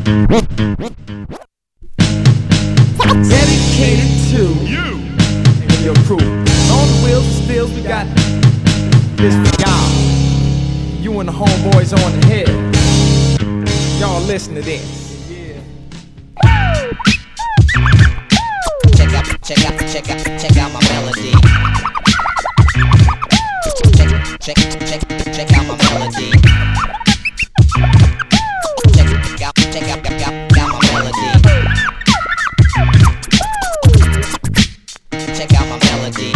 Dedicated to you and your crew. On the wheels and stills, we got this for y'all. You and the homeboys on the head. Y'all listen to this. Check out my melody. Check out my melody. Check out my melody. Check out my melody.